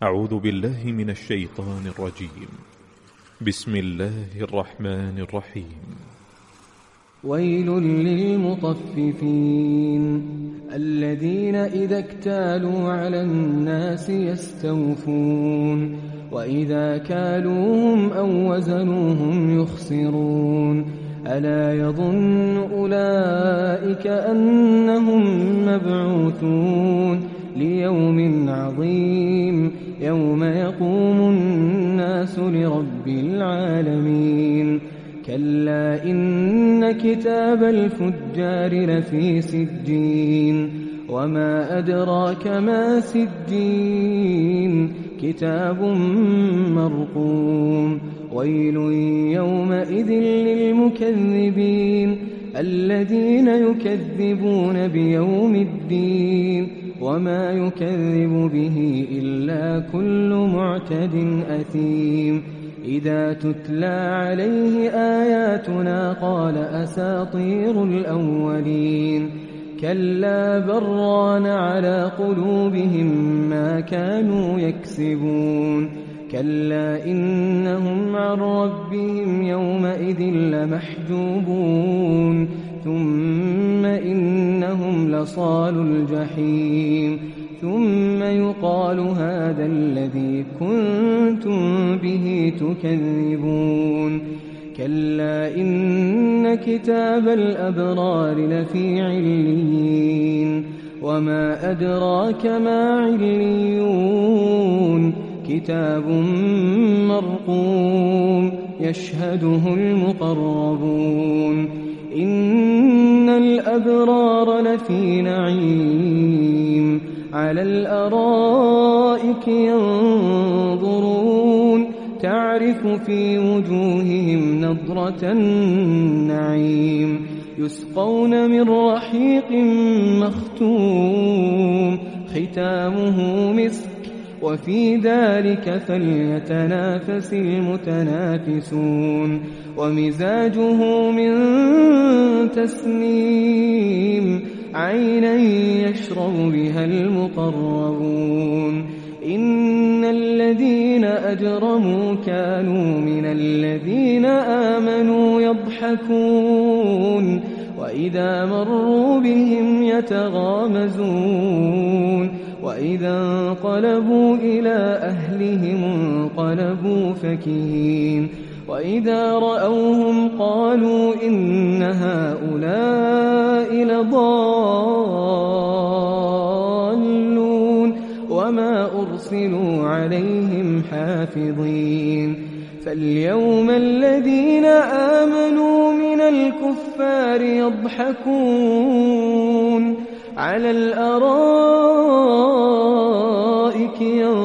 أعوذ بالله من الشيطان الرجيم. بسم الله الرحمن الرحيم. ويل للمطففين الذين إذا اكتالوا على الناس يستوفون وإذا كالوهم أو وزنوهم يخسرون ألا يظن أولئك أنهم مبعوثون ليوم عظيم يوم يقوم الناس لرب العالمين كلا إن كتاب الفجار لفي سجين وما أدراك ما سجين كتاب مرقوم ويل يومئذ للمكذبين الذين يكذبون بيوم الدين وما يكذب به إلا كل معتد أثيم إذا تتلى عليه آياتنا قال أساطير الأولين كلا بران على قلوبهم ما كانوا يكسبون كلا إنهم عن ربهم يومئذ لمحجوبون ثم إنهم لصالوا الجحيم ثم يقال هذا الذي كنتم به تكذبون كلا إن كتاب الأبرار لفي عليين وما أدراك ما عليون كتاب مرقوم يشهده المقربون إن الأبرار لفي نعيم على الأرائك ينظرون تعرف في وجوههم نضرة النعيم يسقون من رحيق مختوم ختامه مسك وفي ذلك فليتنافس المتنافسون ومزاجه من تسنيم عينا يشرب بها المقربون إن الذين أجرموا كانوا من الذين آمنوا يضحكون وإذا مروا بهم يتغامزون وإذا انقلبوا إلى أهلهم انقلبوا فكهين وإذا رأوهم قالوا إن هؤلاء لضالون وما أرسلوا عليهم حافظين فاليوم الذين آمنوا من الكفار يضحكون على الأرائك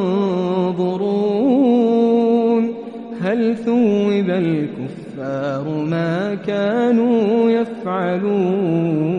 ينظرون هل ثوب الكفار ما كانوا يفعلون